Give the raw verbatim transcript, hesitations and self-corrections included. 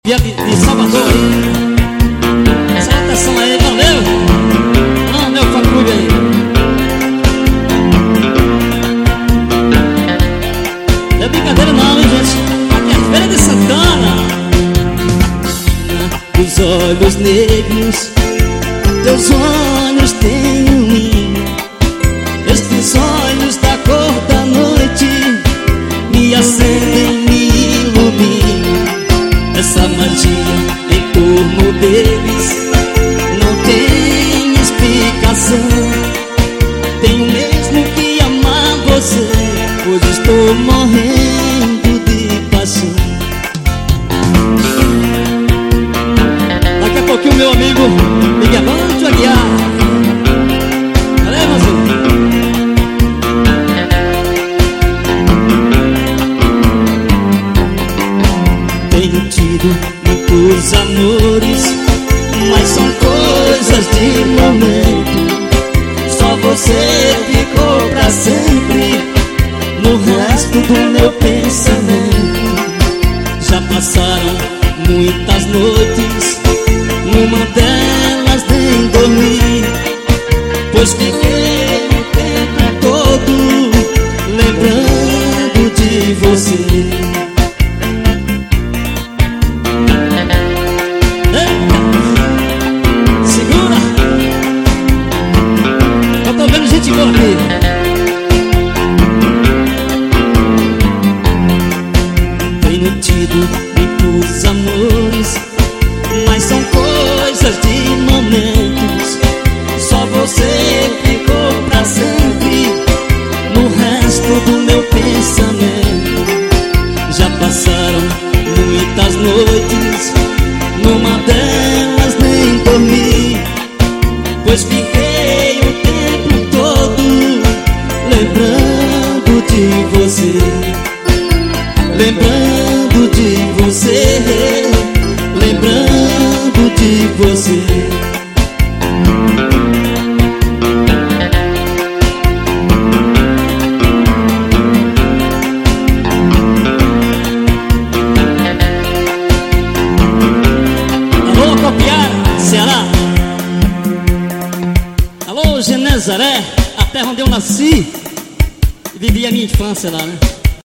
Via de, de Salvador aí. Essa atenção aí, valeu. Não, meu família aí. Não é brincadeira não, hein, gente. Aqui é Feira de Santana. Os olhos negros, teus olhos têm um ninho. Estes olhos da cor da noite me acendem, me iluminam. Essa magia em torno deles não tem explicação. Tenho mesmo que amar você, pois estou morrendo de paixão. Daqui a pouquinho meu amigo Miguelante Aguiar. Valeu, irmãozinho. Tenho tido muitos amores, mas são coisas de momento. Só você ficou pra sempre no resto do meu pensamento. Já passaram muitas noites, numa delas nem dormi, pois fiquei o tempo todo lembrando de você. Tenho tido muitos amores, mas são coisas de momentos. Só você ficou pra sempre no resto do meu pensamento. Já passaram muitas noites, numa delas nem dormi, pois fiquei o tempo todo lembrando de você, lembrando de você, lembrando de você. Alô, Copiara, Ceará. Alô, Genezaré, a terra onde eu nasci e vivi a minha infância lá, né?